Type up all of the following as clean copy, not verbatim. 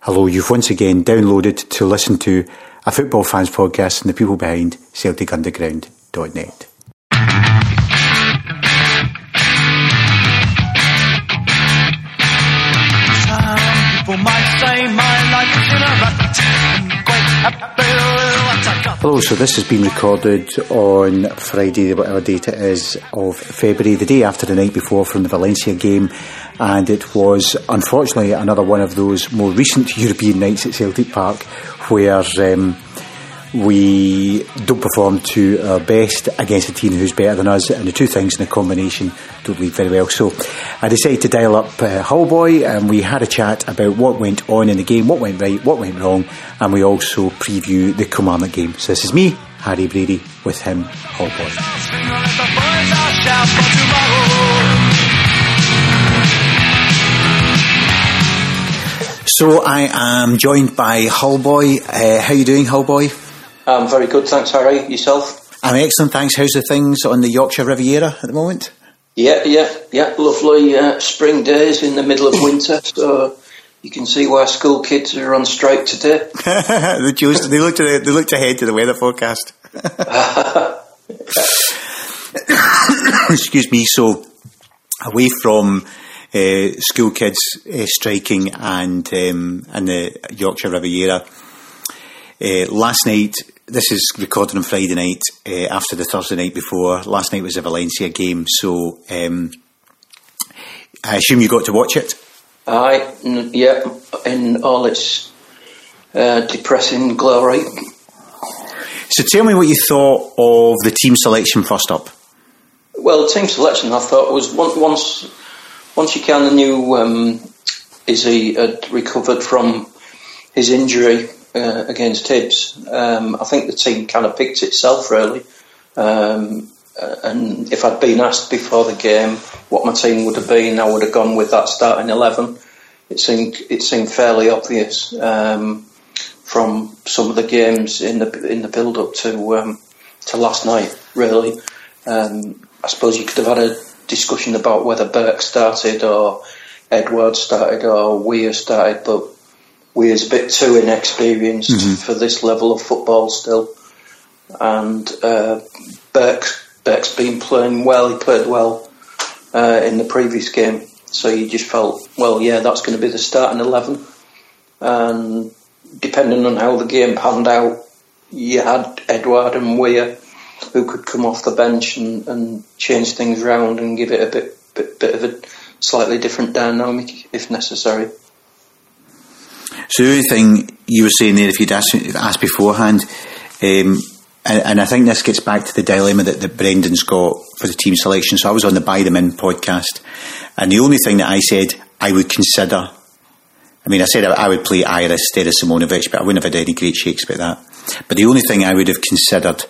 Hello, you've once again downloaded to listen to a football fans podcast and the people behind CelticUnderground.net. Hello, so this has been recorded on Friday, whatever date it is, of February, the day after the night before from the Valencia game, and it was unfortunately another one of those more recent European nights at Celtic Park where we don't perform to our best against a team who's better than us, and the two things in a combination don't lead very well. So I decided to dial up Hullboy, and we had a chat about what went on in the game, what went right, what went wrong, and we also preview the Kilmarnock game. So this is me, Harry Brady, with him, Hullboy. So I am joined by Hullboy. How are you doing, Hullboy? I'm very good, thanks, Harry. Yourself? I'm excellent, thanks. How's the things on the Yorkshire Riviera at the moment? Yeah. Lovely spring days in the middle of winter, so you can see why school kids are on strike today. They looked ahead to the weather forecast. Excuse me. So away from school kids striking and the Yorkshire Riviera, last night. This is recorded on Friday night after the Thursday night before. Last night was a Valencia game, so I assume you got to watch it? Yeah, in all its depressing glory. So tell me what you thought of the team selection first up. Well, the team selection I thought was once you kind of knew Izzy had recovered from his injury against Hibs, I think the team kind of picked itself really, and if I'd been asked before the game what my team would have been, I would have gone with that starting 11. It seemed fairly obvious from some of the games in the build up to last night really. I suppose you could have had a discussion about whether Burke started or Edouard started or Weir started, but Weir's a bit too inexperienced for this level of football still, and Burke's been playing well. He played well in the previous game, so you just felt, well, yeah, that's going to be the starting 11. And depending on how the game panned out, you had Edouard and Weir who could come off the bench and change things around and give it a bit of a slightly different dynamic if necessary. So the only thing you were saying there, if you'd asked beforehand, and I think this gets back to the dilemma that Brendan's got for the team selection. So I was on the Buy Them In podcast, and the only thing that I said I would consider, I said I would play Iris instead of Simonovic, but I wouldn't have had any great shakes about that. But the only thing I would have considered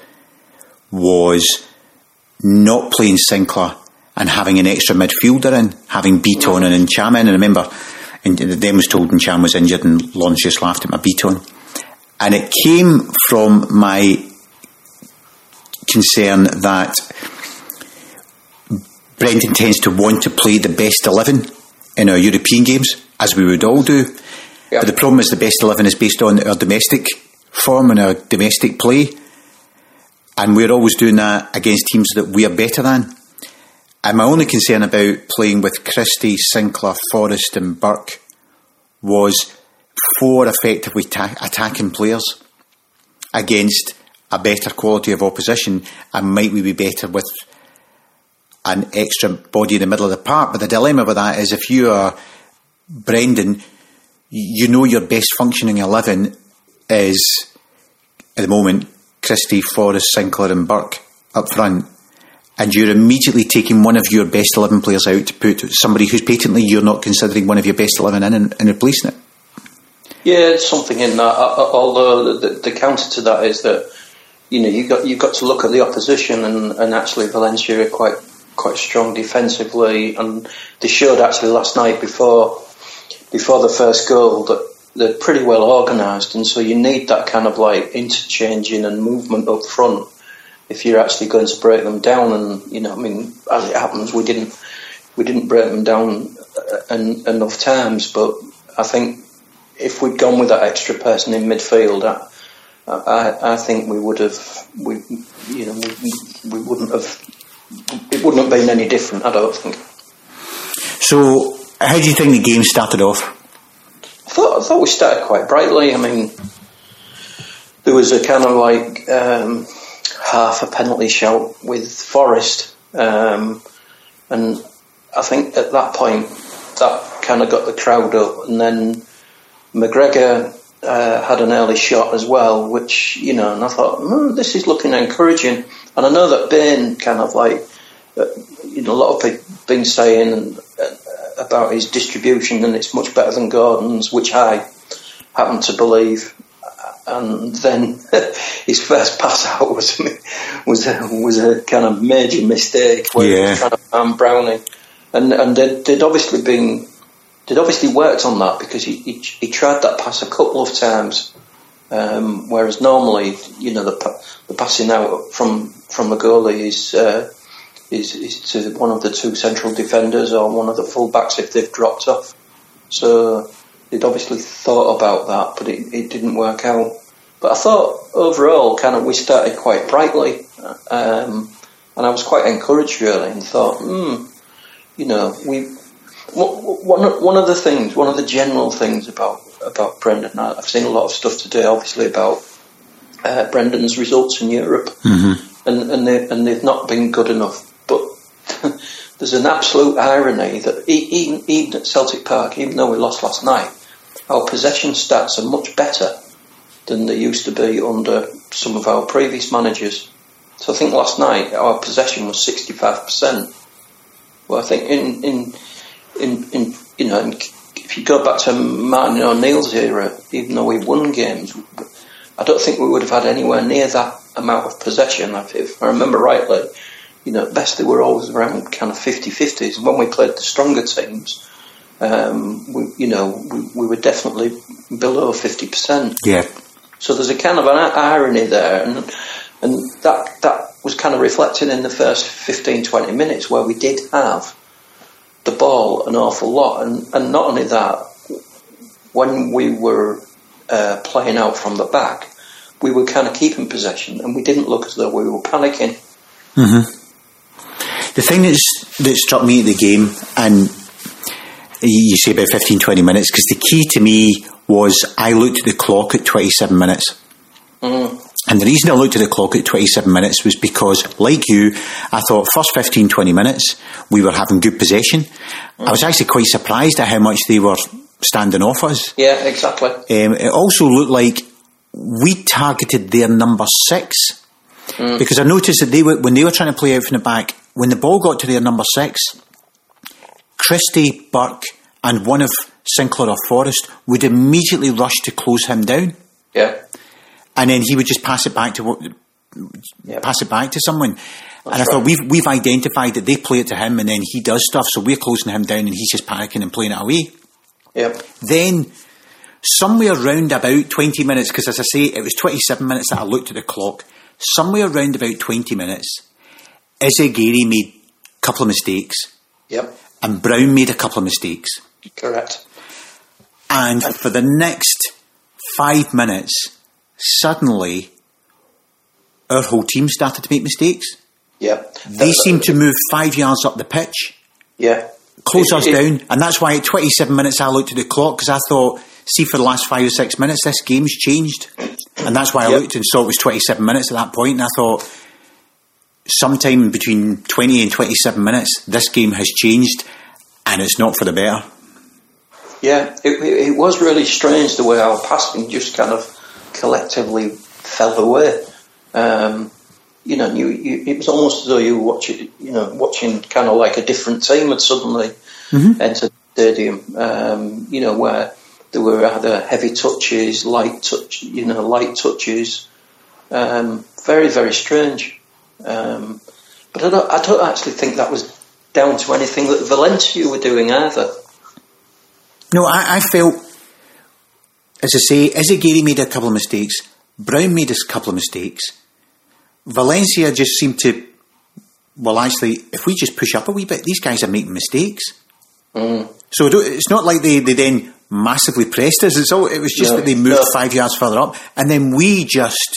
was not playing Sinclair and having an extra midfielder in, having Beaton and Cham in. And I remember, and then was told Cham was injured and Lawrence just laughed at my Beaton. And it came from my concern that Brendan tends to want to play the best 11 in our European games, as we would all do. Yep. But the problem is the best 11 is based on our domestic form and our domestic play. And we're always doing that against teams that we are better than. And my only concern about playing with Christie, Sinclair, Forrest and Burke was 4 effectively attacking players against a better quality of opposition, and might we be better with an extra body in the middle of the park. But the dilemma with that is if you are Brendan, you know your best functioning 11 is, at the moment, Christie, Forrest, Sinclair and Burke up front. And you're immediately taking one of your best 11 players out to put somebody who's patently you're not considering one of your best 11 in and replacing it. Yeah, there's something in that. Although the counter to that is that you've got to look at the opposition, and actually Valencia are quite strong defensively, and they showed actually last night before the first goal that they're pretty well organised, and so you need that kind of like interchanging and movement up front if you're actually going to break them down. And as it happens, we didn't break them down enough times, but I think if we'd gone with that extra person in midfield, I think we would have. We wouldn't have. It wouldn't have been any different, I don't think. So, how do you think the game started off? I thought we started quite brightly. I mean, there was a kind of like half a penalty shout with Forrest, and I think at that point that kind of got the crowd up, and then McGregor had an early shot as well, which, and I thought, this is looking encouraging. And I know that Bain kind of like, a lot of people have been saying about his distribution, and it's much better than Gordon's, which I happen to believe. And then his first pass out was a kind of major mistake where he was trying to farm Browning, and they'd obviously worked on that, because he tried that pass a couple of times, whereas normally the passing out from the goalie is to one of the two central defenders or one of the full backs if they've dropped off. So they'd obviously thought about that, but it didn't work out. But I thought overall, kind of, we started quite brightly, and I was quite encouraged really, and thought, one of the general things about Brendan. I've seen a lot of stuff today, obviously, about Brendan's results in Europe, and they've not been good enough. But there's an absolute irony that even at Celtic Park, even though we lost last night, our possession stats are much better than they used to be under some of our previous managers. So I think last night our possession was 65%. Well, I think if you go back to Martin O'Neill's era, even though we won games, I don't think we would have had anywhere near that amount of possession. If I remember rightly, at best they were always around kind of 50-50s. And when we played the stronger teams, we were definitely below 50%. Yeah. So there's a kind of an irony there, and that was kind of reflected in the first 15-20 minutes, where we did have the ball an awful lot, and not only that, when we were playing out from the back, we were kind of keeping possession, and we didn't look as though we were panicking. Mm-hmm. The thing that struck me at the game, and you say about 15-20 minutes, because the key to me was I looked at the clock at 27 minutes. And the reason I looked at the clock at 27 minutes was because, like you, I thought first 15-20 minutes we were having good possession. I was actually quite surprised at how much they were standing off us. Yeah, exactly. It also looked like we targeted their number 6, because I noticed that when they were trying to play out from the back, when the ball got to their number 6, Christie, Burke and one of Sinclair or Forrest would immediately rush to close him down. Yeah. And then he would just pass it back to someone. And I thought, we've identified that they play it to him and then he does stuff, so we're closing him down and he's just panicking and playing it away. Yep. Then, somewhere round about 20 minutes, because as I say, it was 27 minutes that I looked at the clock, somewhere round about 20 minutes, Izagiri made a couple of mistakes. Yep. And Brown made a couple of mistakes. Correct. And for the next 5 minutes, suddenly, our whole team started to make mistakes. Yeah. They seemed to move 5 yards up the pitch. Yeah. Close us down. And that's why at 27 minutes I looked at the clock, because I thought, see, for the last 5 or 6 minutes, this game's changed. And that's why I looked and saw it was 27 minutes at that point, and I thought, sometime between 20 and 27 minutes, this game has changed, and it's not for the better. Yeah, it was really strange the way our passing just kind of collectively fell away. It was almost as though you were watching kind of like a different team had suddenly entered the stadium. Where there were either heavy touches, light touches. Very, very strange. But I don't actually think that was down to anything that Valencia were doing either. No, I felt, as I say, Izagiri made a couple of mistakes. Brown made a couple of mistakes. Valencia just seemed to, well, actually, if we just push up a wee bit, these guys are making mistakes. So it's not like they then massively pressed us. It was just that they moved 5 yards further up, and then we just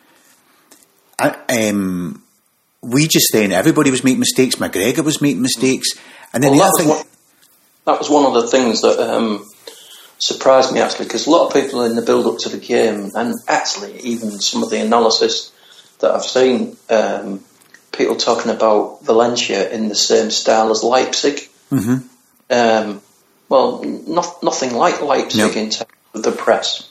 then everybody was making mistakes. McGregor was making mistakes, and then that was one of the things that surprised me, actually, because a lot of people in the build-up to the game, and actually even some of the analysis that I've seen, people talking about Valencia in the same style as Leipzig. Mm-hmm. Well, nothing like Leipzig in terms of the press.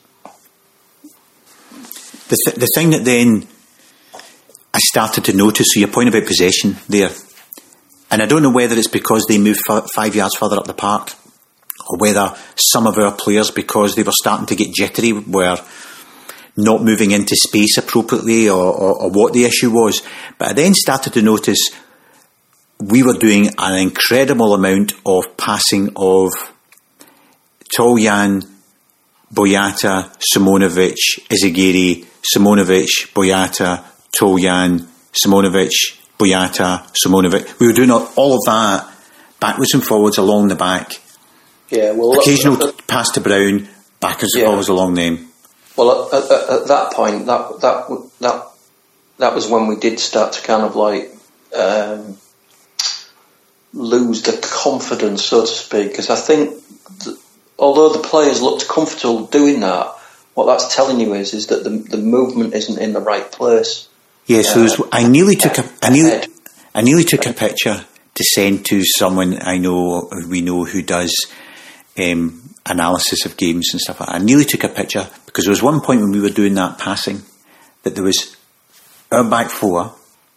The thing that then I started to notice, so your point about possession there, and I don't know whether it's because they moved 5 yards further up the park, or whether some of our players, because they were starting to get jittery, were not moving into space appropriately, or what the issue was. But I then started to notice we were doing an incredible amount of passing of Toljan, Boyata, Simonovic, Izagiri, Simonovic, Boyata, Toljan, Simonovic, Boyata, Simonovic. We were doing all of that backwards and forwards along the back. Yeah, well, occasional pass to Brown, backwards and forwards along them. Well, at that point, that was when we did start to kind of like lose the confidence, so to speak. Because I think, although the players looked comfortable doing that, what that's telling you is that the movement isn't in the right place. Yeah, so I nearly took a picture to send to someone we know who does analysis of games and stuff like that. I nearly took a picture because there was one point when we were doing that passing that there was our back four,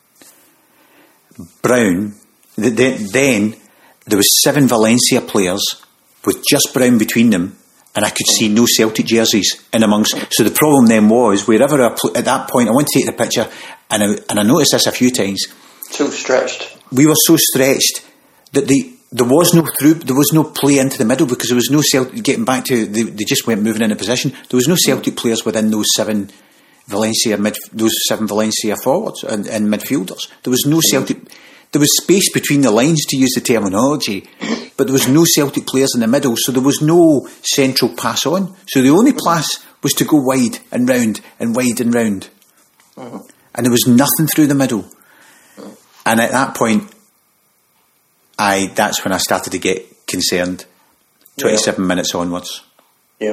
Brown, then there was 7 Valencia players with just Brown between them, and I could see no Celtic jerseys in amongst. So the problem then was, wherever at that point, I went to take the picture, and I noticed this a few times. Too stretched. We were so stretched that there was no play into the middle, because there was no Celtic getting back to. They just went moving into position. There was no Celtic players within those 7 Valencia forwards and midfielders. There was no Celtic. There was space between the lines, to use the terminology, but there was no Celtic players in the middle, so there was no central pass on. So the only pass was to go wide and round and wide and round. Mm-hmm. And there was nothing through the middle. And at that point, that's when I started to get concerned, 27 minutes onwards. Yeah.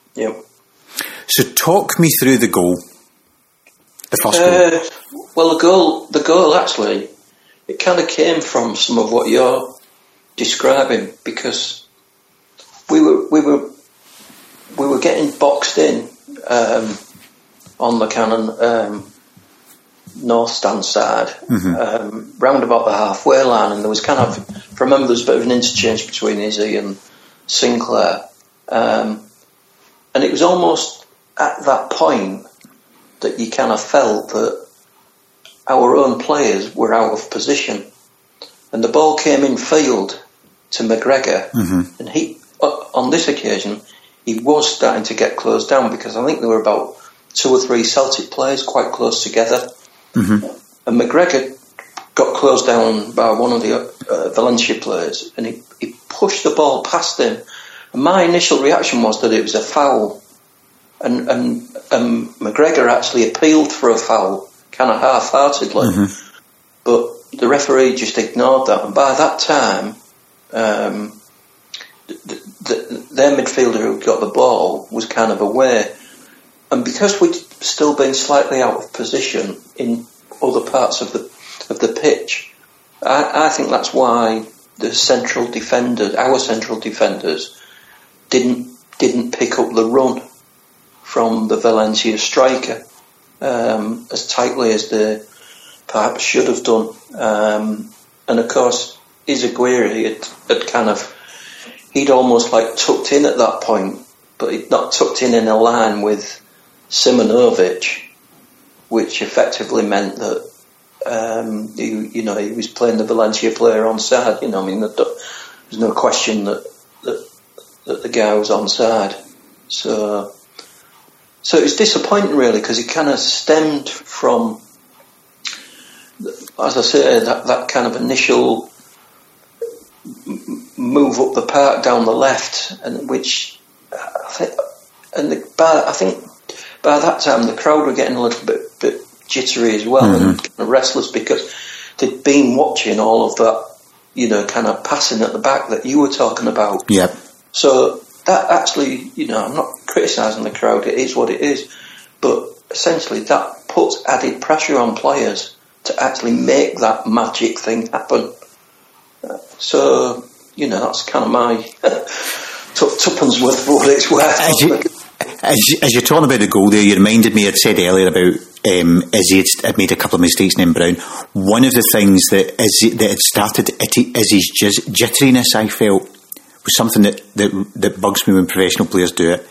So talk me through the goal, the first goal. Well, the goal actually, it kind of came from some of what you're describing, because we were getting boxed in on the kind of north stand side, round about the halfway line, and there was kind of, I remember there was a bit of an interchange between Izzy and Sinclair, and it was almost at that point that you kind of felt that our own players were out of position, and the ball came in field to McGregor, and he, on this occasion, he was starting to get closed down, because I think there were about 2 or 3 Celtic players quite close together, and McGregor got closed down by one of the Valencia players, and he pushed the ball past him, and my initial reaction was that it was a foul, and McGregor actually appealed for a foul, kind of half-heartedly, but the referee just ignored that, and by that time their midfielder who got the ball was kind of away, and because we'd still been slightly out of position in other parts of the pitch, I think that's why our central defenders didn't pick up the run from the Valencia striker as tightly as they perhaps should have done, and of course Izagiri had kind of, he'd almost like tucked in at that point, but he'd not tucked in a line with Simonovic, which effectively meant that he was playing the Valencia player onside. I mean, there's no question that the guy was onside. So it was disappointing, really, because it kind of stemmed from, as I say, that kind of initial move up the park down the left, and which I think by that time the crowd were getting a little bit jittery as well, and kind of restless, because they'd been watching all of that, kind of passing at the back that you were talking about. Yeah. So that actually, I'm not criticising the crowd, it is what it is, but essentially that puts added pressure on players to actually make that magic thing happen. So, that's kind of my tuppence worth for what it's worth. As you're talking about the goal there, you reminded me, I'd said earlier about Izzy had made a couple of mistakes in Brown. One of the things that had started Izzy's jitteriness, I felt, was something that bugs me when professional players do it,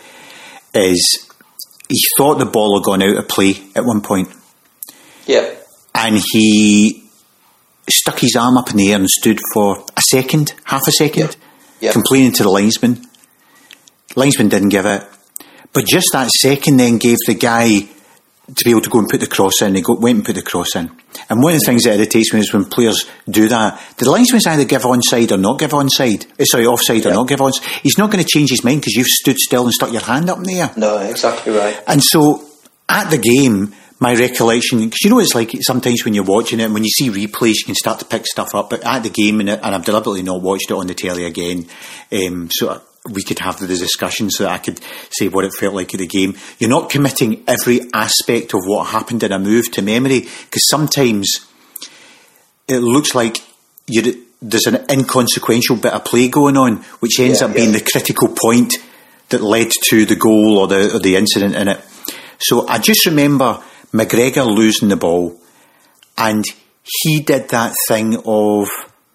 is he thought the ball had gone out of play at one point. Yeah. And he stuck his arm up in the air and stood for half a second, complaining to the linesman. Linesman didn't give it. But just that second then gave the guy to be able to go and put the cross in. He went and put the cross in. And one of the things that irritates me is when players do that. The linesman either give onside or not give onside. Offside or not give onside. He's not going to change his mind because you've stood still and stuck your hand up in the air. No, exactly right. And so, at the game, my recollection, because it's like sometimes when you're watching it and when you see replays, you can start to pick stuff up. But at the game, and I've deliberately not watched it on the telly again, so we could have the discussion so that I could say what it felt like at the game. You're not committing every aspect of what happened in a move to memory, because sometimes it looks like there's an inconsequential bit of play going on, which ends up being the critical point that led to the goal or the incident in it. So I just remember McGregor losing the ball, and he did that thing of,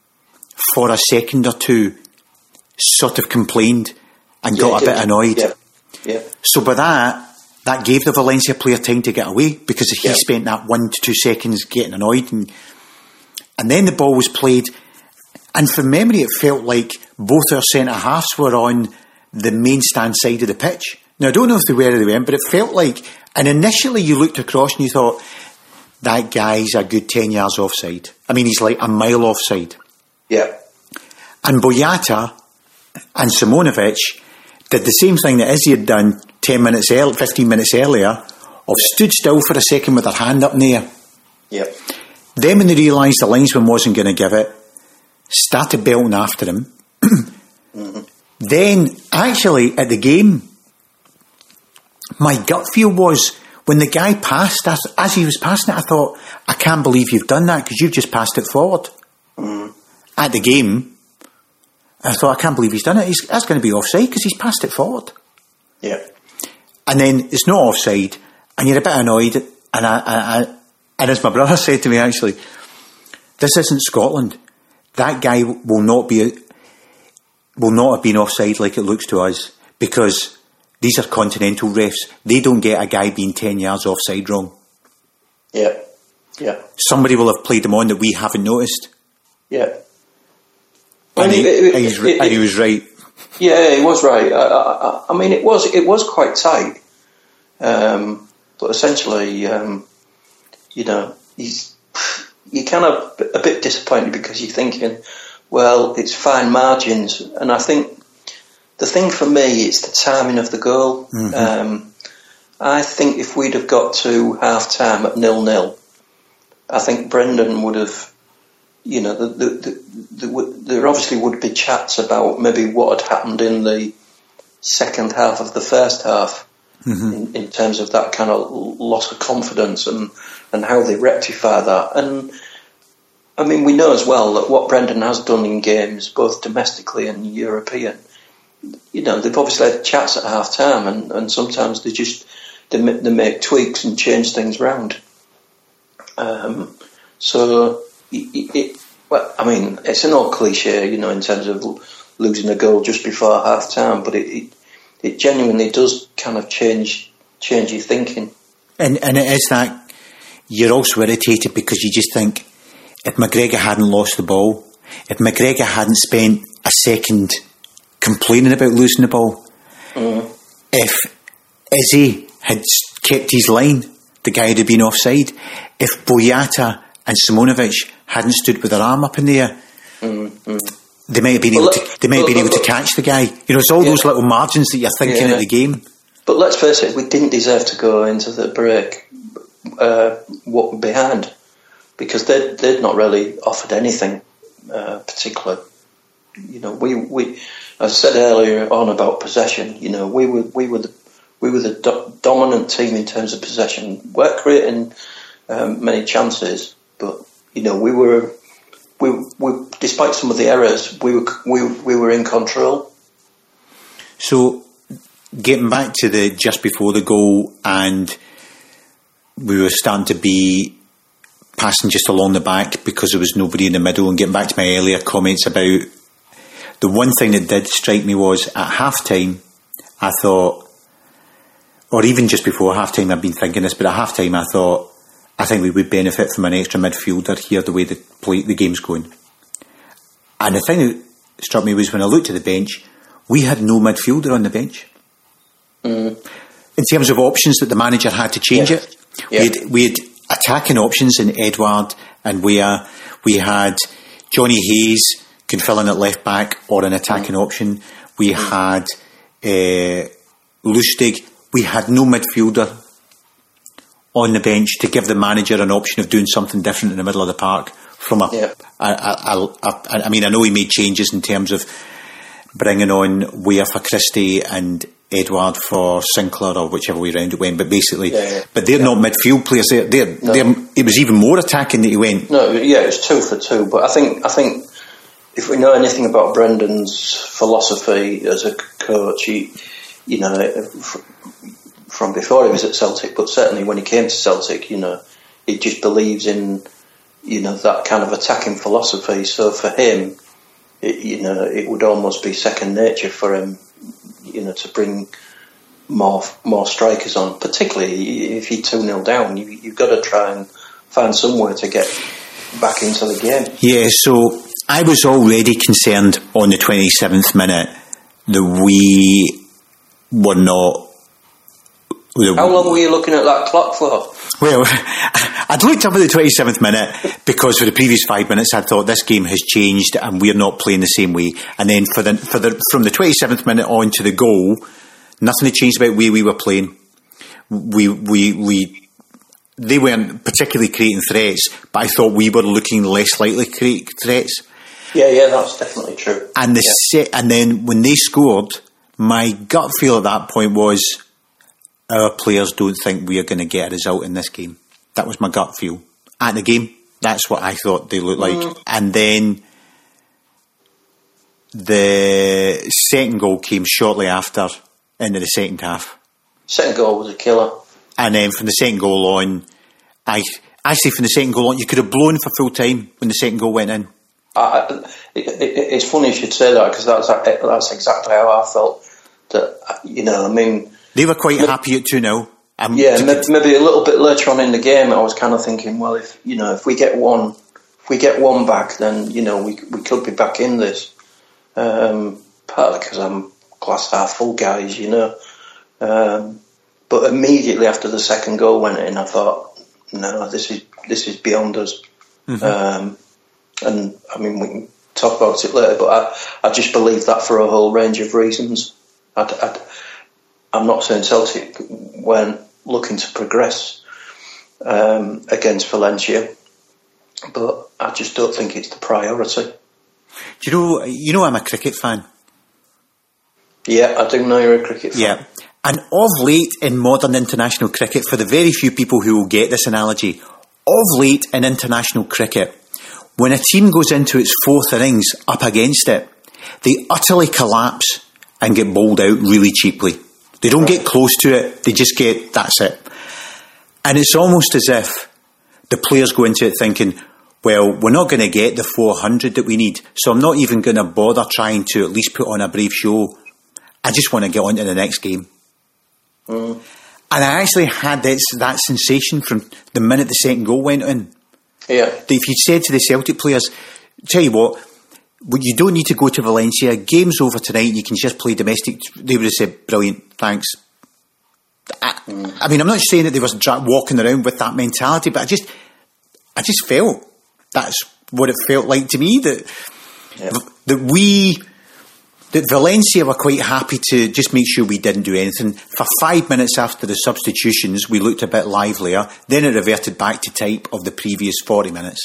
for a second or two, sort of complained and got a bit annoyed. Yeah. So by that gave the Valencia player time to get away, because he spent that 1 to 2 seconds getting annoyed, and then the ball was played, and from memory it felt like both our centre halves were on the main stand side of the pitch. Now I don't know if they were or they weren't, but it felt like, and initially you looked across and you thought, that guy's a good 10 yards offside. I mean, he's like a mile offside. Yeah. And Boyata and Simonovic did the same thing that Izzy had done 15 minutes earlier, of stood still for a second with their hand up in the air. Yep. Then when they realised the linesman wasn't going to give it, started belting after him. Then, actually, at the game, my gut feel was, when the guy passed, as he was passing it, I thought, I can't believe you've done that, because you've just passed it forward. At the game, I thought, I can't believe he's done it. That's going to be offside because he's passed it forward. Yeah. And then it's not offside, and you're a bit annoyed. And as my brother said to me, actually, this isn't Scotland. That guy will not have been offside like it looks to us, because these are continental refs. They don't get a guy being 10 yards offside wrong. Yeah. Yeah. Somebody will have played him on that we haven't noticed. Yeah. And he was right. Yeah, he was right. I mean, it was quite tight. But essentially, you're kind of a bit disappointed, because you're thinking, well, it's fine margins. And I think the thing for me is the timing of the goal. I think if we'd have got to half-time at 0-0, I think Brendan would have, there obviously would be chats about maybe what had happened in the second half of the first half, in terms of that kind of loss of confidence and how they rectify that. And I mean, we know as well that what Brendan has done in games, both domestically and European, they've obviously had chats at half time, and sometimes they make tweaks and change things round. So it's an old cliche, in terms of losing a goal just before half time, but it genuinely does kind of change your thinking. And it is that you're also irritated, because you just think, if McGregor hadn't lost the ball, if McGregor hadn't spent a second complaining about losing the ball, if Izzy had kept his line, the guy would have been offside. If Boyata and Simonovic hadn't stood with their arm up in the air, they might have been able to catch the guy. You know, it's all those little margins that you're thinking at the game. But let's face it, we didn't deserve to go into the break behind, because they'd not really offered anything particular. You know, we I said earlier on about possession. You know, we were the dominant team in terms of possession. We're creating many chances, but you know, we were despite some of the errors, we were in control. So, getting back to the just before the goal, and we were starting to be passing just along the back because there was nobody in the middle, and getting back to my earlier comments about the one thing that did strike me was at half-time, I thought, or even just before half-time, I've been thinking this, but at half-time I thought, I think we would benefit from an extra midfielder here, the way the game's going. And the thing that struck me was when I looked at the bench, we had no midfielder on the bench. In terms of options that the manager had to change it. Yeah. We had attacking options in Edouard and Weah. We had Johnny Hayes can fill in at left back or an attacking option. We had Lustig. We had no midfielder on the bench to give the manager an option of doing something different in the middle of the park. I mean, I know he made changes in terms of bringing on Weah for Christie and Edouard for Sinclair, or whichever way round it went, but basically, but they're not midfield players. It was even more attacking that he went. No, it was 2 for 2. But I think if we know anything about Brendan's philosophy as a coach, you know, from before he was at Celtic, but certainly when he came to Celtic, you know, he just believes in, you know, that kind of attacking philosophy. So for him, it would almost be second nature for him, you know, to bring more strikers on, particularly if you're 2-0 down. You've got to try and find somewhere to get back into the game. Yeah, so I was already concerned on the 27th minute that we were not... How long were you looking at that clock for? Well, I'd looked up at the 27th minute because for the previous 5 minutes I thought this game has changed and we're not playing the same way. And then from the 27th minute on to the goal, nothing had changed about the way we were playing. They weren't particularly creating threats, but I thought we were looking less likely to create threats. Yeah, that's definitely true. And and then when they scored, my gut feel at that point was, our players don't think we are going to get a result in this game. That was my gut feel. At the game, that's what I thought they looked like. And then the second goal came shortly after, into the second half. Second goal was a killer. And then from the second goal on, you could have blown for full time when the second goal went in. It's funny you should say that, because that's exactly how I felt. That, you know, I mean, they were quite happy at 2-0. Maybe a little bit later on in the game, I was kind of thinking, well, if we get one back, then, you know, we could be back in this. Partly because I'm glass half full, guys, you know. But immediately after the second goal went in, I thought, no, this is beyond us. Mm-hmm. And I mean, we can talk about it later, but I just believe that for a whole range of reasons. I'm not saying Celtic weren't looking to progress against Valencia, but I just don't think it's the priority. Do you know I'm a cricket fan? Yeah, I do know you're a cricket fan. Yeah, and of late in modern international cricket, for the very few people who will get this analogy, of late in international cricket, when a team goes into its fourth innings up against it, they utterly collapse and get bowled out really cheaply. They don't get close to it, they just get, that's it. And it's almost as if the players go into it thinking, well, we're not going to get the 400 that we need, so I'm not even going to bother trying to at least put on a brave show. I just want to get on to the next game. And I actually had that sensation from the minute the second goal went in. Yeah. If you said to the Celtic players, tell you what, you don't need to go to Valencia, game's over tonight, you can just play domestic, they would have said, brilliant, thanks. I mean, I'm not saying that they was walking around with that mentality, but I just felt that's what it felt like to me, that that Valencia were quite happy to just make sure we didn't do anything. For 5 minutes after the substitutions, we looked a bit livelier. Then it reverted back to type of the previous 40 minutes.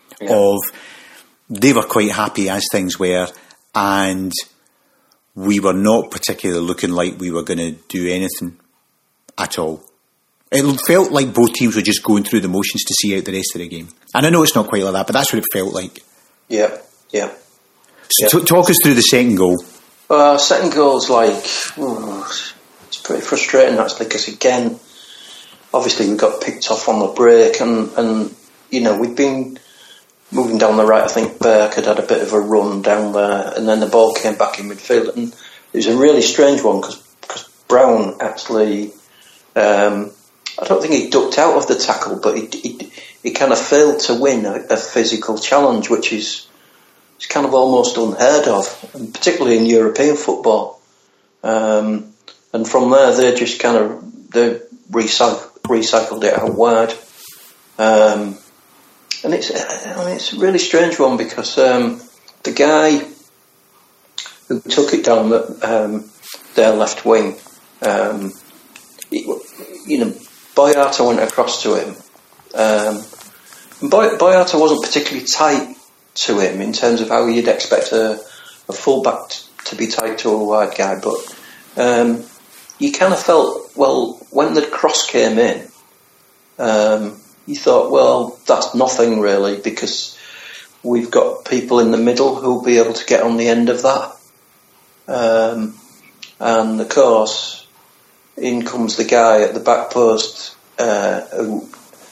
They were quite happy as things were, and we were not particularly looking like we were going to do anything at all. It felt like both teams were just going through the motions to see out the rest of the game. And I know it's not quite like that, but that's what it felt like. Yeah. So talk us through the second goal. Second goal's it's pretty frustrating actually, because again, obviously we got picked off on the break, and we'd been moving down the right. I think Burke had a bit of a run down there, and then the ball came back in midfield, and it was a really strange one because Brown actually, I don't think he ducked out of the tackle, but he kind of failed to win a physical challenge, which is kind of almost unheard of, and particularly in European football. And from there, they just kind of recycled it out wide. And it's a really strange one because the guy who took it down their left wing, Boyata went across to him. Boyata wasn't particularly tight to him in terms of how you'd expect a fullback to be tight to a wide guy, but you kind of felt, well, when the cross came in, you thought, well, that's nothing really, because we've got people in the middle who'll be able to get on the end of that. And of course, in comes the guy at the back post, who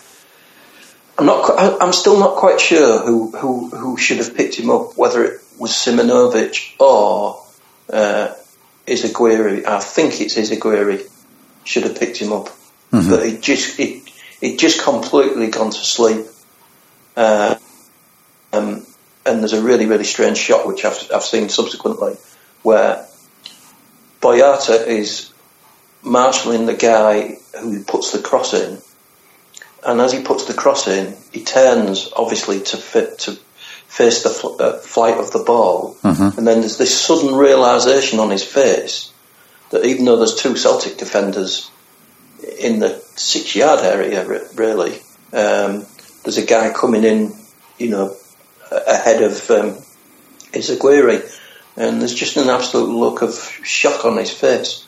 I'm still not quite sure who should have picked him up, whether it was Simonovic or Izaguirre. I think it's Izaguirre should have picked him up, but it just completely gone to sleep. And there's a really, really strange shot which I've seen subsequently, where Boyata is marshalling the guy who puts the cross in. And as he puts the cross in, he turns, obviously, to face the flight of the ball. And then there's this sudden realisation on his face that even though there's two Celtic defenders in the 6-yard area, really, there's a guy coming in, ahead of Izaguirre. And there's just an absolute look of shock on his face.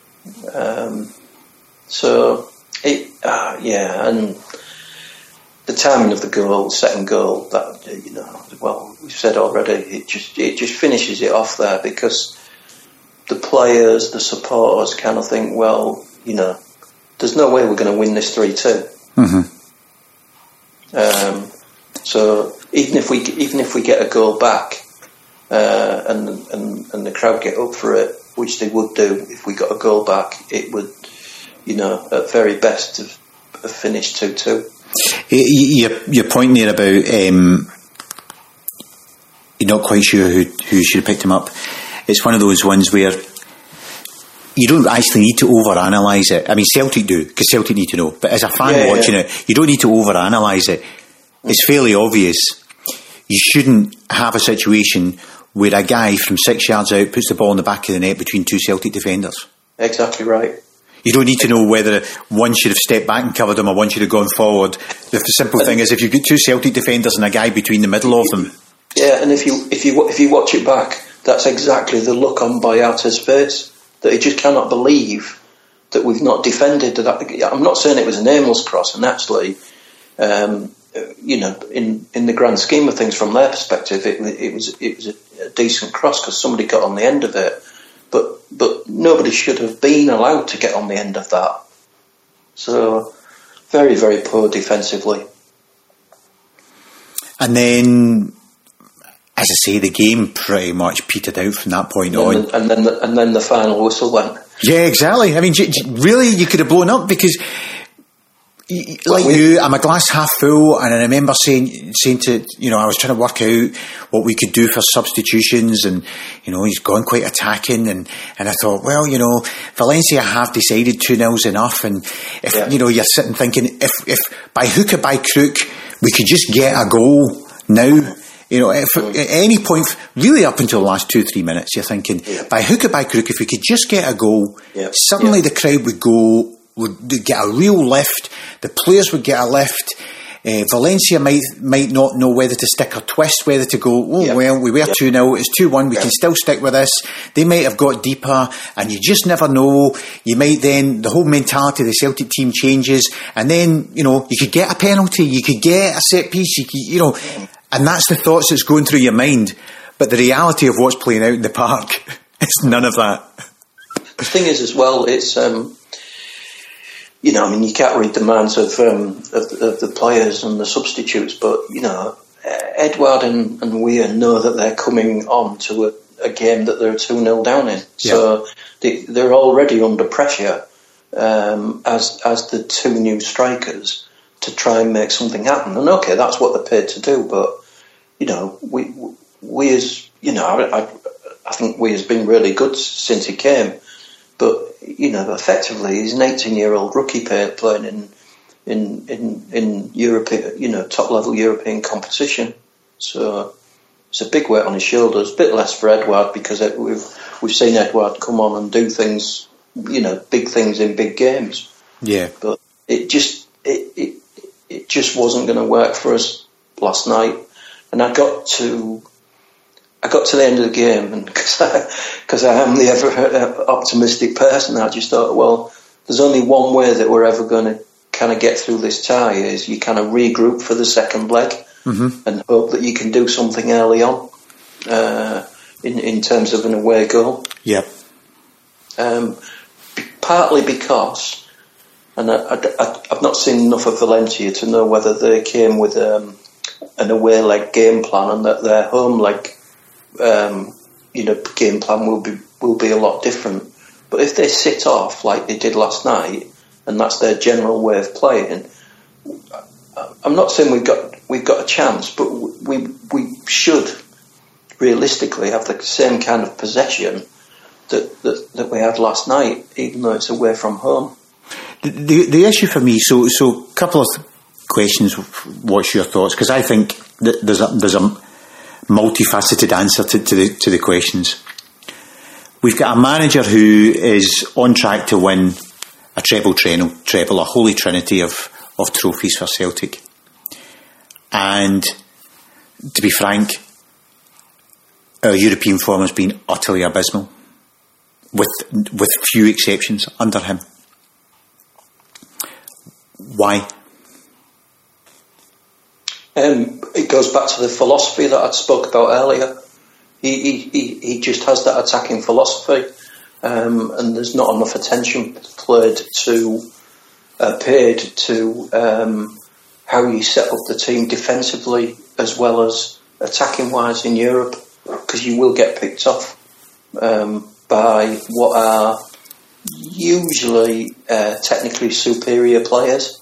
And the timing of the goal, second goal, that we've said already, it just finishes it off there, because the players, the supporters, kind of think, well, there's no way we're going to win this 3-2. So even if we get a goal back, and the crowd get up for it, which they would do if we got a goal back, it would, at very best have finished 2-2. Your point there about you're not quite sure who should have picked him up. It's one of those ones where you don't actually need to overanalyse it. I mean, Celtic do, because Celtic need to know. But as a fan watching it, you don't need to overanalyse it. It's fairly obvious. You shouldn't have a situation where a guy from 6 yards out puts the ball in the back of the net between two Celtic defenders. Exactly right. You don't need to know whether one should have stepped back and covered him or one should have gone forward. The simple thing is, if you've got two Celtic defenders and a guy between the middle of them. Yeah, and if you watch it back, that's exactly the look on Boyata's face, that he just cannot believe that we've not defended that. I'm not saying it was an aimless cross, and actually, in the grand scheme of things, from their perspective, it was a decent cross because somebody got on the end of it. But nobody should have been allowed to get on the end of that. So, very, very poor defensively. And then, as I say, the game pretty much petered out from that point on. And then the final whistle went. Yeah, exactly. I mean, really, you could have blown up, because, I'm a glass half full, and I remember saying to, I was trying to work out what we could do for substitutions, and, he's gone quite attacking, and I thought, well, Valencia have decided 2-0's enough, and if, you're sitting thinking, if by hook or by crook, we could just get a goal now, If at any point, really up until the last 2-3 minutes, you're thinking, by hook or by crook, if we could just get a goal, suddenly the crowd would go, would get a real lift, the players would get a lift. Valencia might not know whether to stick or twist, whether to go, well, we were 2-0, it's 2-1, we can still stick with this. They might have got deeper, and you just never know. You might then, the whole mentality of the Celtic team changes, and then, you could get a penalty, you could get a set piece, and that's the thoughts that's going through your mind. But the reality of what's playing out in the park is none of that. The thing is, as well, it's, you can't read the minds of the players and the substitutes, but, Edouard and Weir know that they're coming on to a game that they're 2-0 down in. So they're already under pressure as the two new strikers to try and make something happen. And okay, that's what they're paid to do, but, Weir's, I think Weir's been really good since he came. But, effectively, he's an 18-year-old rookie playing in European, top-level European competition. So it's a big weight on his shoulders. A bit less for Edouard, because we've seen Edouard come on and do things, big things in big games. Yeah. But it just wasn't going to work for us last night. And I got to the end of the game, and because I am the ever optimistic person, I just thought, well, there's only one way that we're ever going to kind of get through this tie, is you kind of regroup for the second leg and hope that you can do something early on in terms of an away goal. Yep. Partly because, and I've not seen enough of Valencia to know whether they came with an away leg game plan, and that their home leg game plan will be a lot different. But if they sit off like they did last night, and that's their general way of playing, I'm not saying we've got a chance, but we should realistically have the same kind of possession that we had last night, even though it's away from home. The issue for me, so a couple of questions. What's your thoughts? Because I think that there's a multifaceted answer to the questions. We've got a manager who is on track to win a treble, a holy trinity of trophies for Celtic. And to be frank, our European form has been utterly abysmal, with few exceptions under him. Why? It goes back to the philosophy that I spoke about earlier. He just has that attacking philosophy, and there's not enough attention paid to how you set up the team defensively as well as attacking wise in Europe, because you will get picked off by what are usually technically superior players.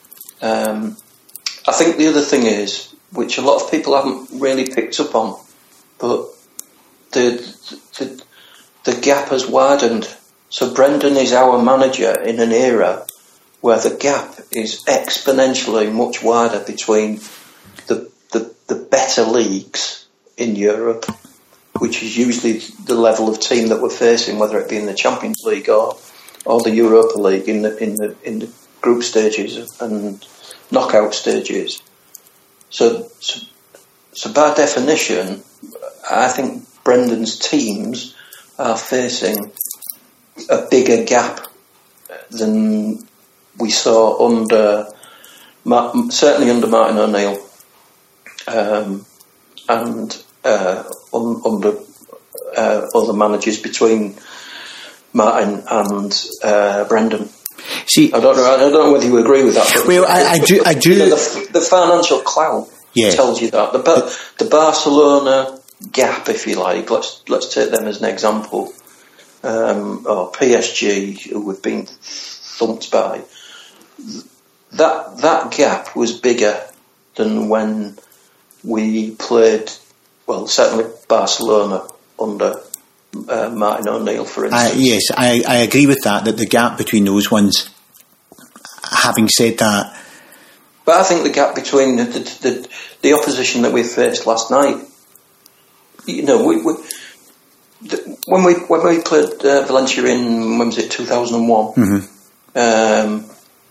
I think the other thing is, which a lot of people haven't really picked up on, but the gap has widened. So Brendan is our manager in an era where the gap is exponentially much wider between the better leagues in Europe, which is usually the level of team that we're facing, whether it be in the Champions League or the Europa League in the group stages and knockout stages. So by definition, I think Brendan's teams are facing a bigger gap than we saw certainly under Martin O'Neill, and under other managers between Martin and Brendan. See, I don't know whether you agree with that. Well, I do. The financial clout tells you that. The Barcelona gap, if you like, let's take them as an example, or PSG, who we've been thumped by. That gap was bigger than when we played. Well, certainly Barcelona under Martin O'Neill, for instance. Yes, I agree with that the gap between those ones. Having said that, But I think the gap between the opposition that we faced last night, when we played Valencia in, when was it, 2001? Mm-hmm.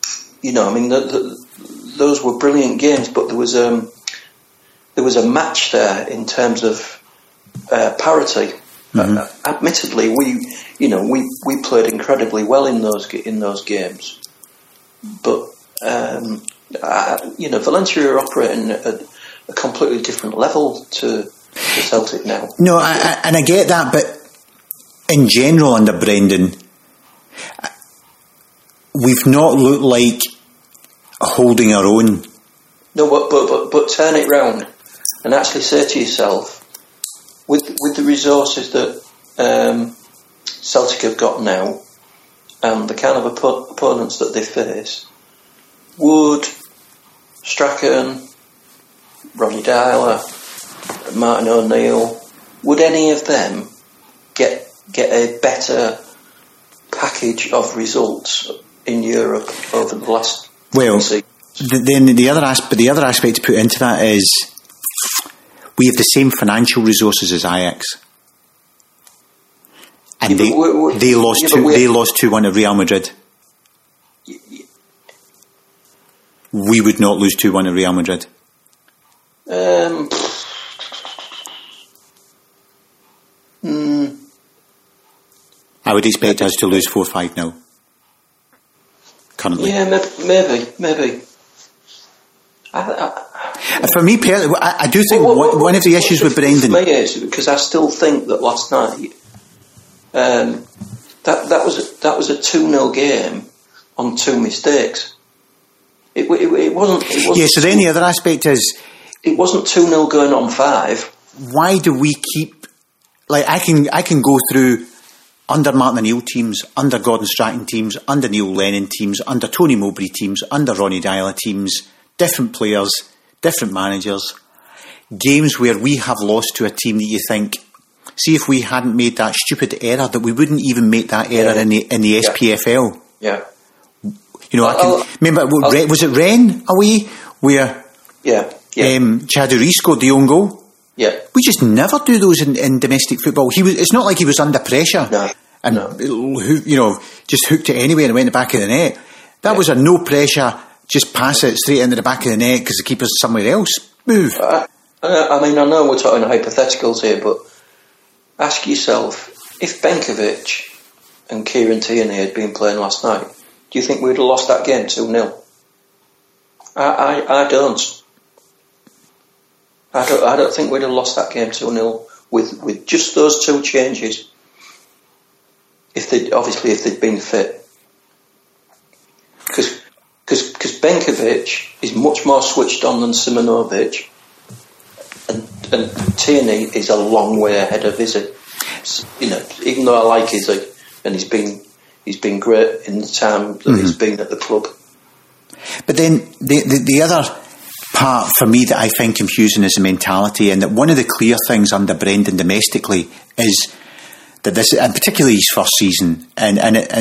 Those were brilliant games, but there was a match there in terms of parity. Mm-hmm. Admittedly, we played incredibly well in those games, but Valencia are operating at a completely different level to Celtic now. No, I get that, but in general under Brendan, we've not looked like holding our own. No, but turn it round and actually say to yourself, with the resources that Celtic have got now, and the kind of opponents that they face, would Strachan, Ronnie Dyler, Martin O'Neill, would any of them get a better package of results in Europe over the last seasons? Then the other aspect to put into that is we have the same financial resources as Ajax, and they lost 2-1 at Real Madrid. We would not lose 2-1 at Real Madrid. I would expect us to lose 4-5-0 currently. Yeah, maybe. For me, I do think one of the issues with Brendan... For me is because I still think that last night that was a 2-0 game on two mistakes. It wasn't. Yeah. So then the other aspect is it wasn't 2-0 going on 5. Why do we keep I can go through under Martin O'Neill teams, under Gordon Strachan teams, under Neil Lennon teams, under Tony Mowbray teams, under Ronnie Dyler teams, different players, different managers, games where we have lost to a team that you think, see if we hadn't made that stupid error, that we wouldn't even make that error in the SPFL. Yeah. I can remember, was it Rennes away where Chaduri scored the own goal? Yeah. We just never do those in domestic football. It's not like he was under pressure just hooked it anywhere and went in the back of the net. That was a no pressure, just pass it straight into the back of the net because the keeper's somewhere else. Move. I know we're talking hypotheticals here, but ask yourself, if Benkovic and Kieran Tierney had been playing last night, do you think we'd have lost that game 2-0? I don't. I don't think we'd have lost that game 2-0 with just those two changes. If they'd been fit, because Benkovic is much more switched on than Simonovic, and Tierney is a long way ahead of Izzy. Even though I like Izzy, and he's been great in the time that he's been at the club. But then the other part for me that I find confusing is the mentality, and that one of the clear things under Brendan domestically is that this, and particularly his first season, and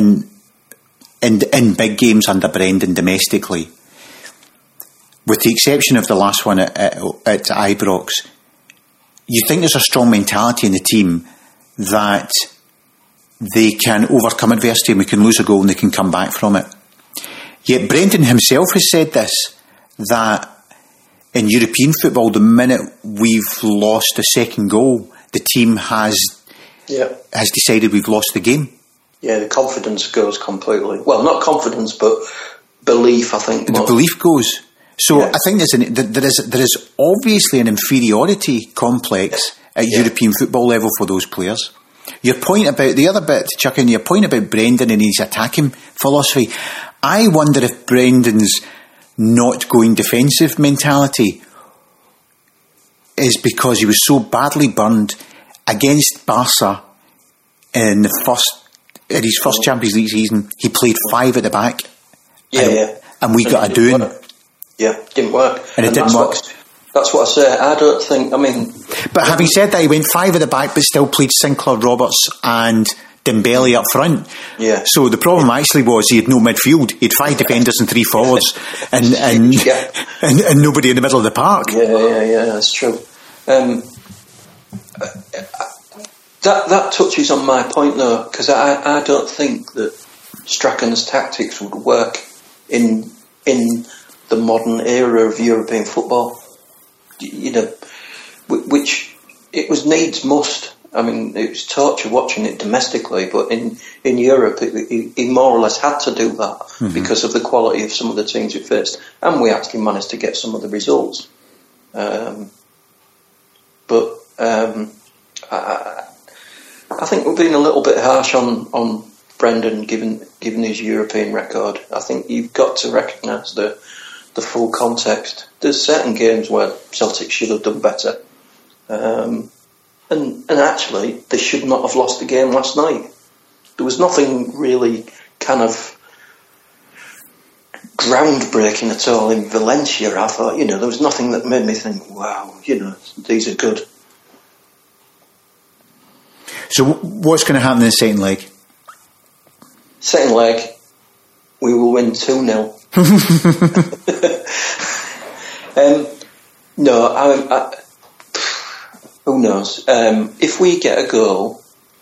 in big games under Brendan domestically, with the exception of the last one at Ibrox, you think there's a strong mentality in the team that they can overcome adversity and we can lose a goal and they can come back from it. Yet Brendan himself has said this, that in European football, the minute we've lost a second goal, the team has decided we've lost the game. Yeah, the confidence goes completely. Well, not confidence, but belief, I think. The belief goes. So I think there is obviously an inferiority complex at European football level for those players. Your point about, the other bit to chuck in, your point about Brendan and his attacking philosophy, I wonder if Brendan's not going defensive mentality is because he was so badly burned against Barca in his first Champions League season. He played 5 at the back, and we got a doing. Didn't work, and it didn't work. That's what I say. I don't think. But having said that, he went 5 at the back, but still played Sinclair Roberts and Dembele up front. Yeah. So the problem actually was he had no midfield. He had 5 defenders and 3 forwards, and nobody in the middle of the park. Yeah, that's true. That touches on my point though, because I don't think that Strachan's tactics would work in the modern era of European football. Which it was needs must. I mean, it was torture watching it domestically, but in Europe, he more or less had to do that because of the quality of some of the teams we faced, and we actually managed to get some of the results. But I think we're being a little bit harsh on Brendan, given his European record. I think you've got to recognise the full context. There's certain games where Celtic should have done better. And actually, they should not have lost the game last night. There was nothing really kind of groundbreaking at all in Valencia. I thought, there was nothing that made me think, wow, these are good. So what's going to happen in the second leg? Second leg, we will win 2-0. No, who knows? If we get a goal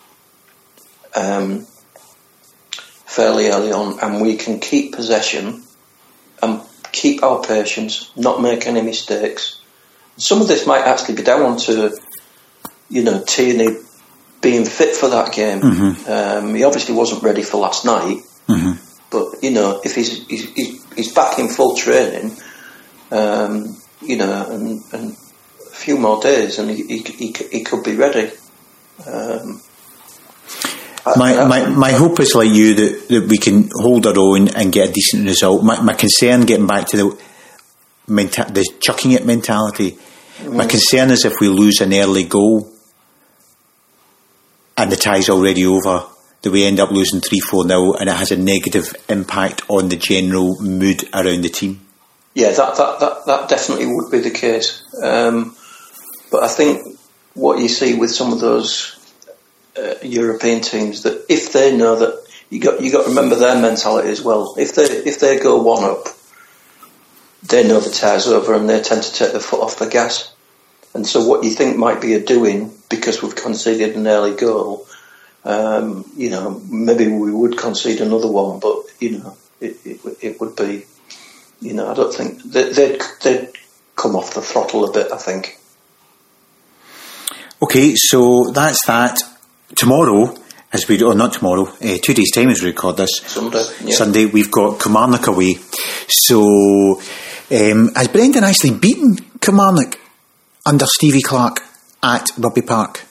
fairly early on and we can keep possession and keep our patience, not make any mistakes, some of this might actually be down to, Tierney being fit for that game. He obviously wasn't ready for last night, but, if he's back in full training, and a few more days, and he could be ready. My hope is like you that we can hold our own and get a decent result. My concern, getting back to the chucking it mentality, my concern is if we lose an early goal and the tie's already over, that we end up losing 3-4-0 and it has a negative impact on the general mood around the team. Yeah, that definitely would be the case. But I think what you see with some of those European teams, that if they know that you got to remember their mentality as well. If they go 1 up, they know the tie's over and they tend to take their foot off the gas. And so what you think might be a doing because we've conceded an early goal, maybe we would concede another one, but it would be, I don't think they'd come off the throttle a bit, I think. Okay, so that's that. Tomorrow, not tomorrow, 2 days' time as we record this. Sunday, we've got Kilmarnock away. So, has Brendan actually beaten Kilmarnock under Stevie Clarke at Rugby Park?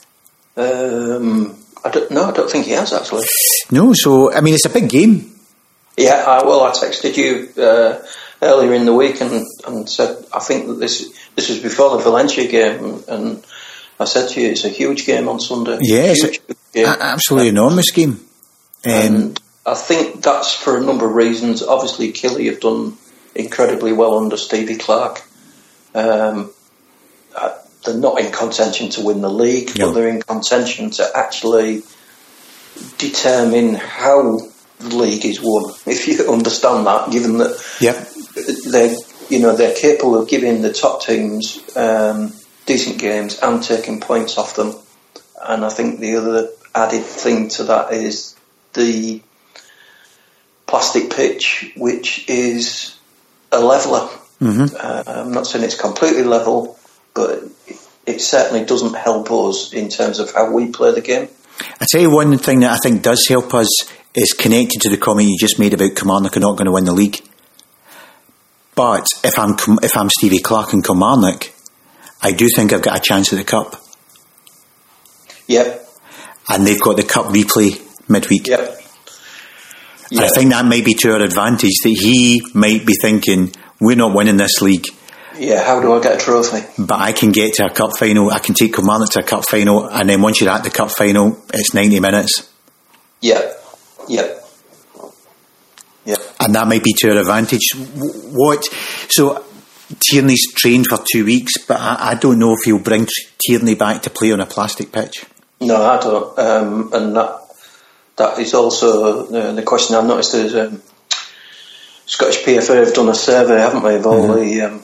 I don't think he has actually. No, so, it's a big game. Yeah, I texted you earlier in the week and said, I think that this was before the Valencia game, and I said to you, it's a huge game on Sunday. Yeah, it's an absolutely enormous game. And I think that's for a number of reasons. Obviously, Killie have done incredibly well under Stevie Clarke. They're not in contention to win the league, but they're in contention to actually determine how the league is won, if you understand that, given that they're capable of giving the top teams decent games and taking points off them. And I think the other added thing to that is the plastic pitch, which is a leveller. I'm not saying it's completely level, but it certainly doesn't help us in terms of how we play the game. I tell you one thing that I think does help us is connected to the comment you just made about Kilmarnock are not going to win the league. But if I'm Stevie Clarke and Kilmarnock, I do think I've got a chance at the Cup. Yep. And they've got the Cup replay midweek. Yep. I think that might be to our advantage, that he might be thinking, we're not winning this league. Yeah, how do I get a trophy? But I can get to a cup final, I can take Kilmarnock to a cup final, and then once you're at the cup final, it's 90 minutes. Yep. And that might be to our advantage. So Tierney's trained for 2 weeks, but I don't know if he'll bring Tierney back to play on a plastic pitch. No, I don't. And that is also the question. I've noticed there's Scottish PFA have done a survey, haven't they, of all the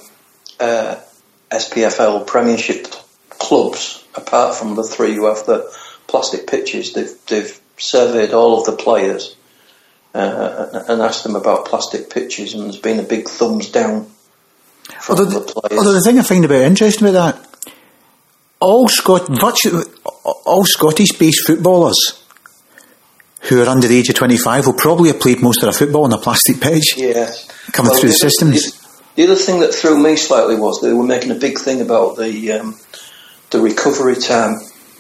SPFL Premiership clubs, apart from the 3 who have the plastic pitches. They've surveyed all of the players and asked them about plastic pitches, and there's been a big thumbs down from the players. Although the thing I find about interesting about that, all Scottish-based footballers who are under the age of 25 will probably have played most of their football on a plastic pitch. Yeah, coming through the systems. The other thing that threw me slightly was they were making a big thing about the recovery time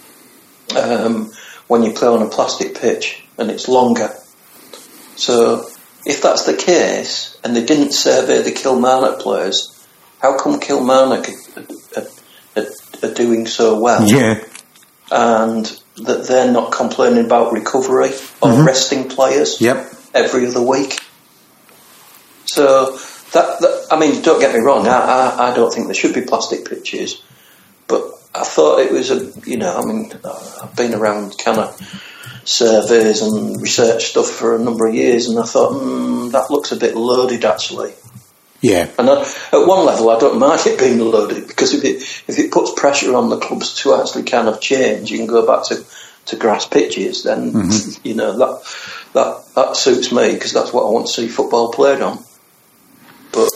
when you play on a plastic pitch, and it's longer. So if that's the case, and they didn't survey the Kilmarnock players, how come Kilmarnock are doing so well? Yeah. And that they're not complaining about recovery or resting players every other week. So that I mean, don't get me wrong, I don't think there should be plastic pitches, but I thought it was I've been around kind of surveys and research stuff for a number of years, and I thought that looks a bit loaded actually. Yeah. And at one level, I don't mind it being loaded, because if it puts pressure on the clubs to actually kind of change, you can go back to grass pitches, then that suits me, because that's what I want to see football played on. But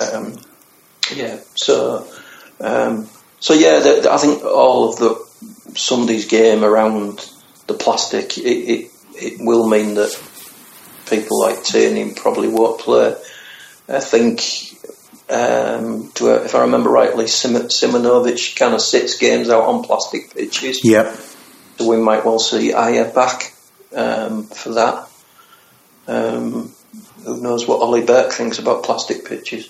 I think all of the Sunday's game around the plastic, it will mean that people like Tierney probably won't play. I think, if I remember rightly, Simonovic kind of sits games out on plastic pitches. Yep. So we might well see Aya back for that. Who knows what Ollie Burke thinks about plastic pitches?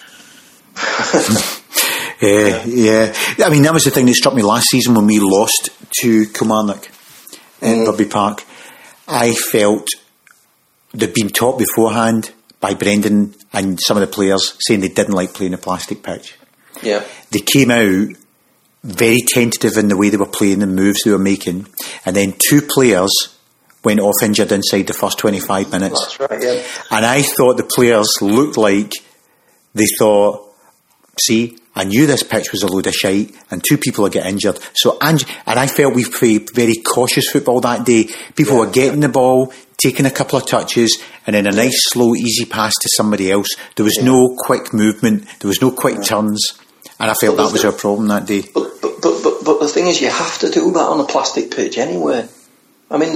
Yeah. I mean, that was the thing that struck me last season when we lost to Kilmarnock in Rugby Park. I felt they'd been taught beforehand by Brendan and some of the players saying they didn't like playing a plastic pitch. Yeah. They came out very tentative in the way they were playing and moves they were making, and then 2 players went off injured inside the first 25 minutes. That's right, yeah. And I thought the players looked like they thought, see, I knew this pitch was a load of shite, and 2 people would get injured. So, and I felt we played very cautious football that day. People were getting the ball, taking a couple of touches, and then a nice, slow, easy pass to somebody else. There was no quick movement. There was no quick turns. And I felt that was our problem that day. But the thing is, you have to do that on a plastic pitch anyway. I mean,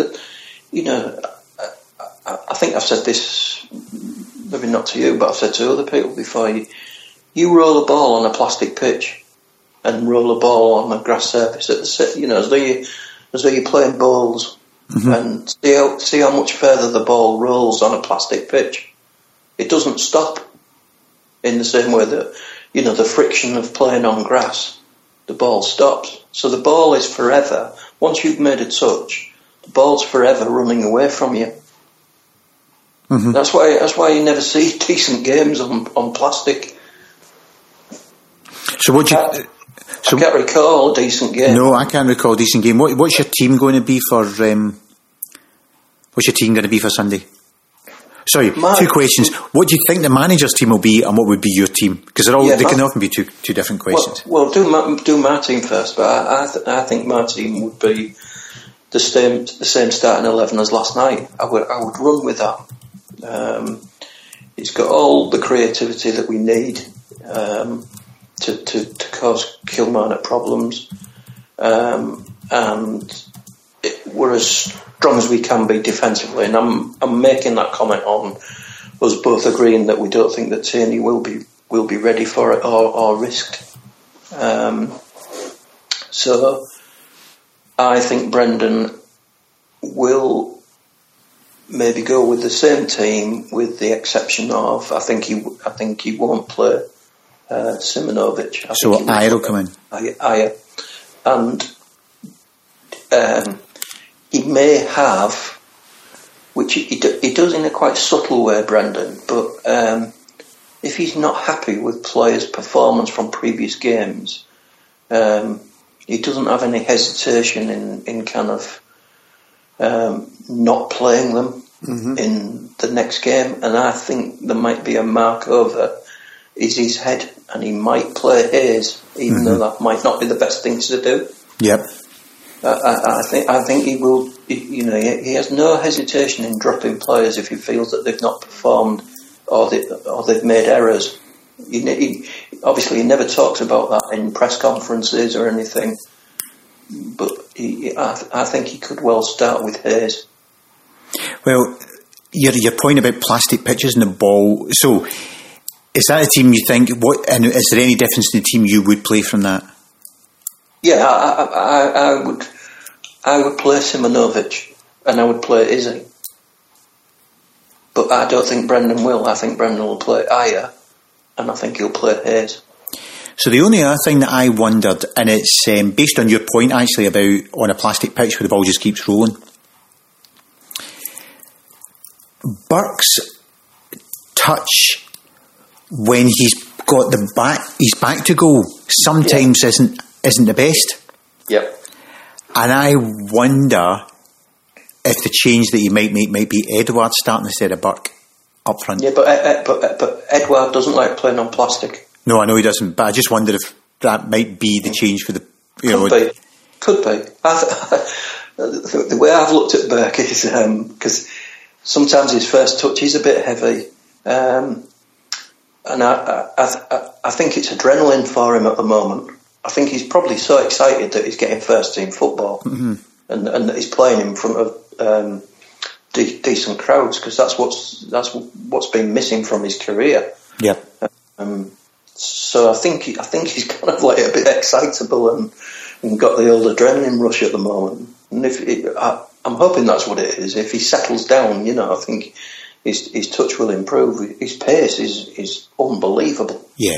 I think I've said this, maybe not to you, but I've said to other people before, you roll a ball on a plastic pitch and roll a ball on a grass surface as though you're playing balls, and see how much further the ball rolls on a plastic pitch. It doesn't stop in the same way that, the friction of playing on grass, the ball stops. So the ball is forever, once you've made a touch, the ball's forever running away from you. That's why you never see decent games on plastic. So what I can't recall a decent game. No, I can't recall a decent game. What's your team going to be for? What's your team going to be for Sunday? Sorry, 2 questions. What do you think the manager's team will be, and what would be your team? Because they can often be two different questions. Well, do my team first. But I think my team would be the same starting 11 as last night. I would run with that. It's got all the creativity that we need to cause Kilmarnock problems, and we're as strong as we can be defensively. And I'm making that comment on us both agreeing that we don't think that Tierney will be ready for it or risked. So I think Brendan will maybe go with the same team, with the exception of I think he won't play Simonovic. So Aya will come in. Aya. And he may have, which he does in a quite subtle way, Brendan, but if he's not happy with players' performance from previous games, he doesn't have any hesitation in kind of not playing them in the next game, and I think there might be a mark over Izzy's head, and he might play Hayes, even though that might not be the best thing to do. Yep. I think he will. He has no hesitation in dropping players if he feels that they've not performed or they've made errors. Obviously, he never talks about that in press conferences or anything. But I think he could well start with Hayes. Well, your point about plastic pitches and the ball. So, is that a team you think? And is there any difference in the team you would play from that? Yeah, I would. I would play Simonovic and I would play Izzy. But I don't think Brendan will. I think Brendan will play Ajer, and I think he'll play Hayes. So the only other thing that I wondered, and it's based on your point actually about on a plastic pitch where the ball just keeps rolling, Burke's touch when he's got his back to goal sometimes isn't the best. Yep. And I wonder if the change that he might make might be Edouard starting instead of Burke up front. Yeah, but Edouard doesn't like playing on plastic. No, I know he doesn't, but I just wondered if that might be the change for the... Could be. The way I've looked at Burke is because sometimes his first touch is a bit heavy, and I think it's adrenaline for him at the moment. I think he's probably so excited that he's getting first team football, and that he's playing in front of decent crowds, because that's what's been missing from his career. Yeah. So I think he's kind of like a bit excitable and got the old adrenaline rush at the moment. And I'm hoping that's what it is. If he settles down, I think his touch will improve. His pace is unbelievable. Yeah.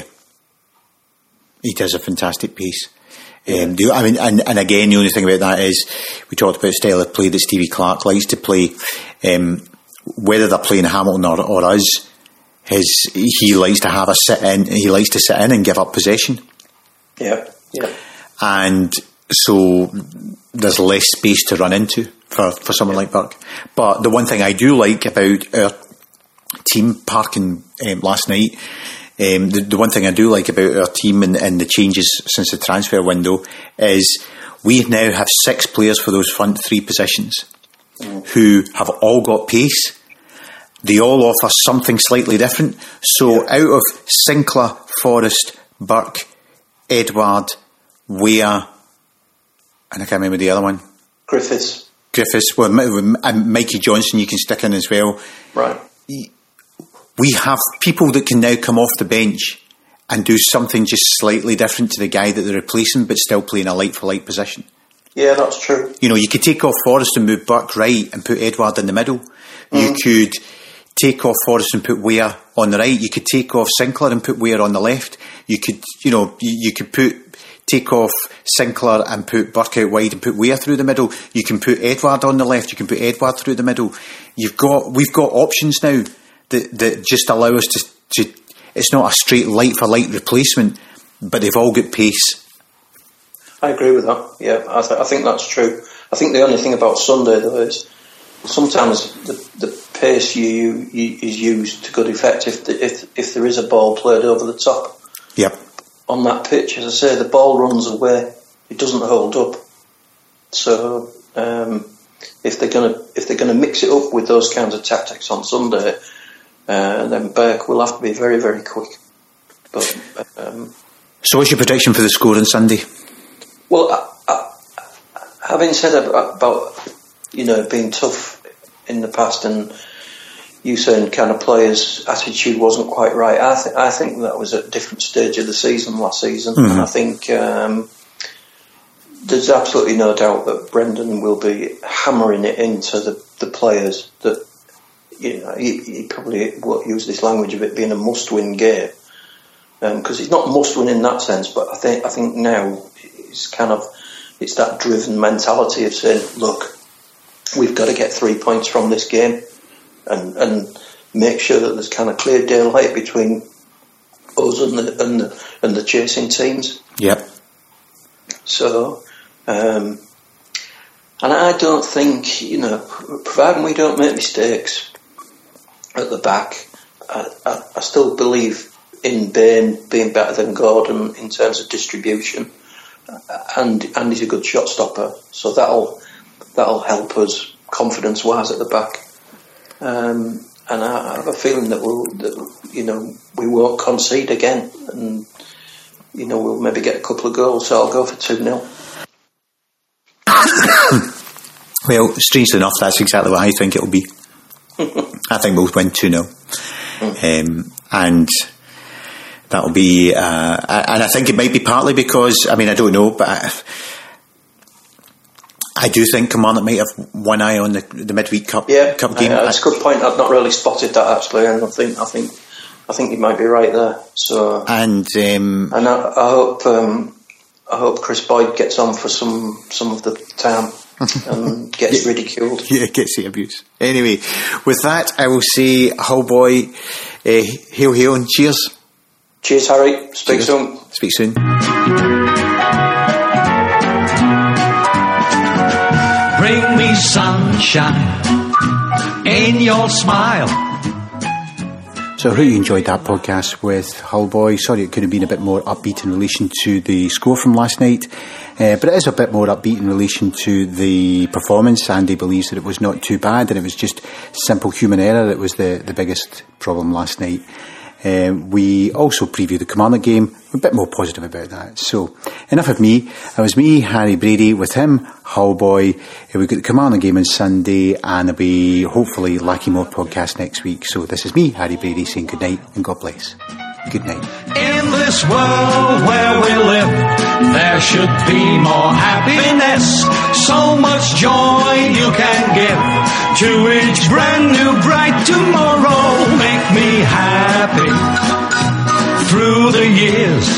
He does a fantastic piece. And again, the only thing about that is we talked about style of play that Stevie Clarke likes to play. Whether they're playing Hamilton or us, he likes to have a sit in. He likes to sit in and give up possession. Yeah. And so there's less space to run into for someone like Burke. But the one thing I do like about our team parking last night. The one thing I do like about our team and the changes since the transfer window is we now have 6 players for those front 3 positions who have all got pace. They all offer something slightly different. So out of Sinclair, Forrest, Burke, Edouard, Weah, and I can't remember the other one. Griffiths. Well, Mikey Johnson you can stick in as well. Right. We have people that can now come off the bench and do something just slightly different to the guy that they're replacing, but still playing a like-for-like position. Yeah, that's true. You could take off Forrest and move Burke right and put Edouard in the middle. You could take off Forrest and put Weah on the right. You could take off Sinclair and put Weah on the left. You could, you could take off Sinclair and put Burke out wide and put Weah through the middle. You can put Edouard on the left. You can put Edouard through the middle. We've got options now that just allow us to. It's not a straight light for light replacement, but they've all got pace. I agree with that. Yeah, I think that's true. I think the only thing about Sunday though is sometimes the pace is used to good effect if there is a ball played over the top. Yep. On that pitch, as I say, the ball runs away. It doesn't hold up. So if they're gonna mix it up with those kinds of tactics on Sunday, then Burke will have to be very, very quick. But so, what's your prediction for the score on Sunday? Well, having said about being tough in the past, and you saying kind of players' attitude wasn't quite right, I think that was at a different stage of the season last season, and I think there's absolutely no doubt that Brendan will be hammering it into the players that. He probably won't use this language of it being a must-win game, because it's not must-win in that sense. But I think now it's that driven mentality of saying, look, we've got to get 3 points from this game, and make sure that there's kind of clear daylight between us and the chasing teams. Yep. So And I don't think, providing we don't make mistakes at the back, I still believe in Bain being better than Gordon in terms of distribution, and he's a good shot stopper, so that'll help us confidence-wise at the back. And I have a feeling that we won't concede again, and we'll maybe get a couple of goals. So I'll go for 2-0. Well, strangely enough, that's exactly what I think it'll be. I think we'll win 2-0. And that'll be... and I think it might be partly because... I mean, I don't know, but I do think Kilmarnock might have one eye on the midweek cup game. That's a good point. I've not really spotted that, actually, and I think you might be right there. So... And I hope Chris Boyd gets on for some of the time and gets ridiculed. Yeah, gets the abuse. Anyway, with that, I will say, Hull Boy, hail, hail, and cheers. Cheers, Harry. Speak soon. Speak soon. Bring me sunshine in your smile. So I really enjoyed that podcast with Hull Boy. Sorry it could have been a bit more upbeat in relation to the score from last night, but it is a bit more upbeat in relation to the performance. Andy believes that it was not too bad and it was just simple human error that was the biggest problem last night. We also previewed the Kilmarnock game. We're a bit more positive about that. So, enough of me. It was me, Harry Brady, with him, Hull Boy. We've got the Kilmarnock game on Sunday, and there'll be, hopefully, Lackymore podcast next week. So, this is me, Harry Brady, saying good night, and God bless. Good night. In this world where we live, there should be more happiness. So much joy you can give to each brand new bright tomorrow. Make me happy through the years.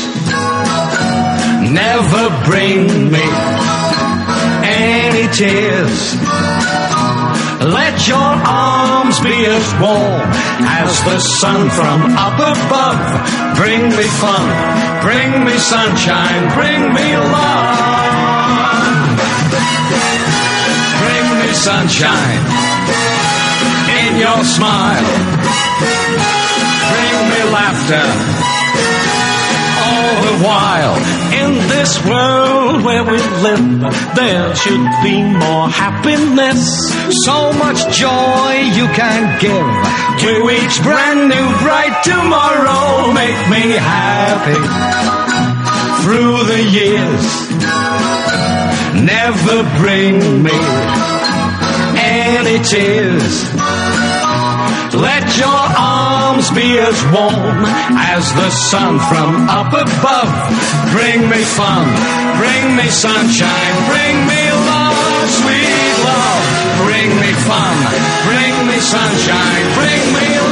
Never bring me any tears. Let your arms be as warm as the sun from up above. Bring me fun, bring me sunshine, bring me love. Bring me sunshine in your smile. Bring me laughter all the while. In this world where we live, there should be more happiness. So much joy you can give to each brand new bright tomorrow. Make me happy through the years. Never bring me any tears. Let your arms be as warm as the sun from up above. Bring me fun, bring me sunshine, bring me love, sweet love. Bring me fun, bring me sunshine, bring me love.